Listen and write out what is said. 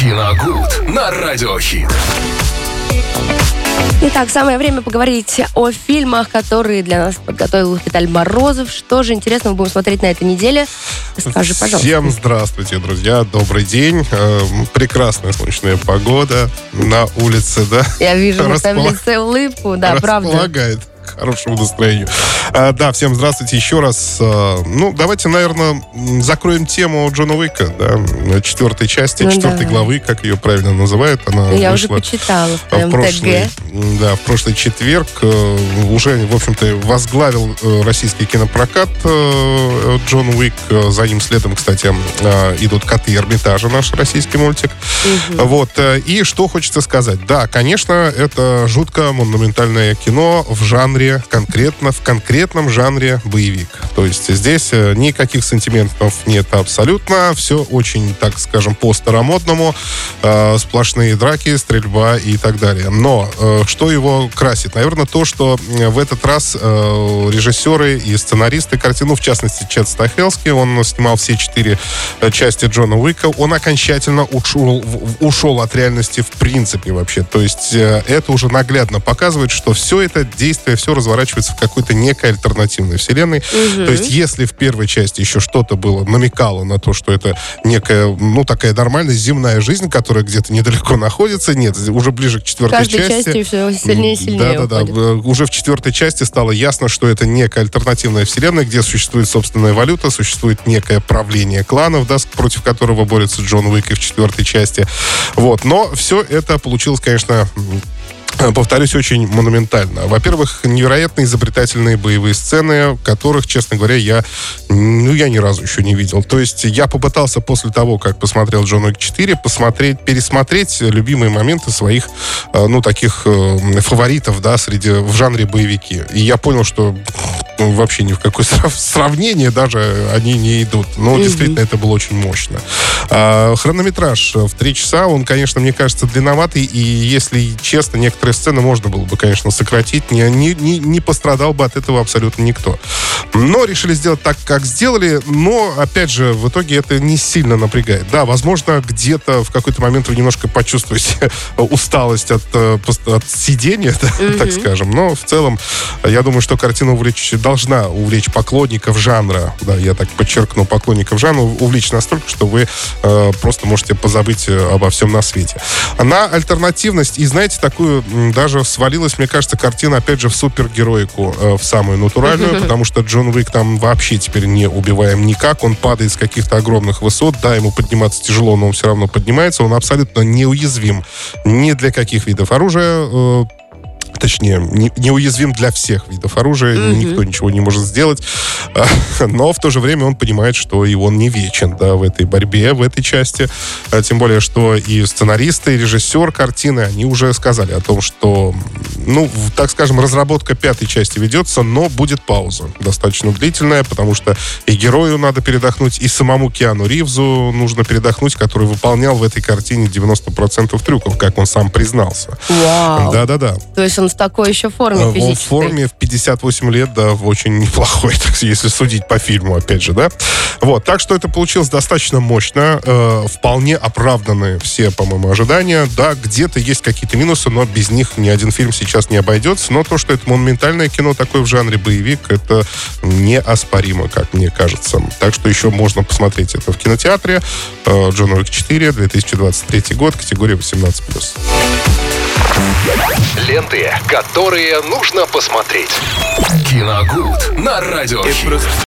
Киногуд на Радиохит. Итак, самое время поговорить о фильмах, которые для нас подготовил Виталий Морозов. Что же интересного мы будем смотреть на этой неделе? Скажи, пожалуйста. Всем здравствуйте, друзья. Добрый день. Прекрасная солнечная погода на улице, да? Я вижу на твоем лице улыбку, да, правда. Располагает к хорошему настроению. Да, всем здравствуйте еще раз. Давайте, наверное, закроем тему Джона Уика, да, четвертой части, четвертой главы, как ее правильно называют. Она Я уже почитала в твоем ТГ. Да, в прошлый четверг уже, в общем-то, возглавил российский кинопрокат Джон Уик. За ним следом, кстати, идут «Коты Эрмитажа», наш российский мультик. Вот. И что хочется сказать. Да, конечно, это жутко монументальное кино в конкретном жанре боевик. То есть здесь никаких сантиментов нет абсолютно. Все очень, так скажем, по-старомодному. Сплошные драки, стрельба и так далее. Но что его красит? Наверное, то, что в этот раз режиссеры и сценаристы картину, в частности, Чед Стахелски, он снимал все 4 части Джона Уика, он окончательно ушел от реальности в принципе вообще. То есть это уже наглядно показывает, что все это действие, все разворачивается в какой-то некой альтернативной вселенной. То есть если в первой части еще что-то было, намекало на то, что это некая, такая нормальная земная жизнь, которая где-то недалеко находится, нет, уже ближе к четвертой части. Каждой части все сильнее и сильнее Да. Уже в четвертой части стало ясно, что это некая альтернативная вселенная, где существует собственная валюта, существует некое правление кланов, да, против которого борется Джон Уик и в четвертой части. Вот. Но все это получилось, конечно, повторюсь, очень монументально. Во-первых, невероятно изобретательные боевые сцены, которых, честно говоря, я ни разу еще не видел. То есть я попытался после того, как посмотрел «Джон Уик 4», пересмотреть любимые моменты своих, таких фаворитов, да, в жанре боевики. И я понял, что вообще ни в какое сравнение даже они не идут. Но действительно это было очень мощно. Хронометраж в 3 часа, он, конечно, мне кажется, длинноватый, и, если честно, некоторые сцены можно было бы, конечно, сократить. Не пострадал бы от этого абсолютно никто. Но решили сделать так, как сделали, но, опять же, в итоге это не сильно напрягает. Да, возможно, где-то в какой-то момент вы немножко почувствуете усталость от сидения, да, так скажем. Но в целом, я думаю, что картина должна увлечь поклонников жанра, да, я так подчеркну, поклонников жанра, увлечь настолько, что вы просто можете позабыть обо всем на свете. На альтернативность, и знаете, такую даже свалилась, мне кажется, картина, опять же, в супергероику, в самую натуральную, потому что Джон Уик там вообще теперь не убиваем никак, он падает с каких-то огромных высот, да, ему подниматься тяжело, но он все равно поднимается, он абсолютно неуязвим ни для каких видов оружия, точнее, неуязвим для всех видов оружия, никто ничего не может сделать, но в то же время он понимает, что и он не вечен, да, в этой борьбе, в этой части, тем более, что и сценаристы, и режиссер картины, они уже сказали о том, что, так скажем, разработка 5-й части ведется, но будет пауза достаточно длительная, потому что и герою надо передохнуть, и самому Киану Ривзу нужно передохнуть, который выполнял в этой картине 90% трюков, как он сам признался. Вау! Да-да-да. То есть он в такой еще форме физической. В форме в 58 лет, да, очень неплохой, если судить по фильму, опять же, да. Вот, так что это получилось достаточно мощно, вполне оправданы все, по-моему, ожидания. Да, где-то есть какие-то минусы, но без них ни один фильм сейчас не обойдется. Но то, что это монументальное кино такое в жанре боевик, это неоспоримо, как мне кажется. Так что еще можно посмотреть это в кинотеатре. Джон Уик 4, 2023 год, категория 18+. Ленты, которые нужно посмотреть. Киногуд на Радиохит.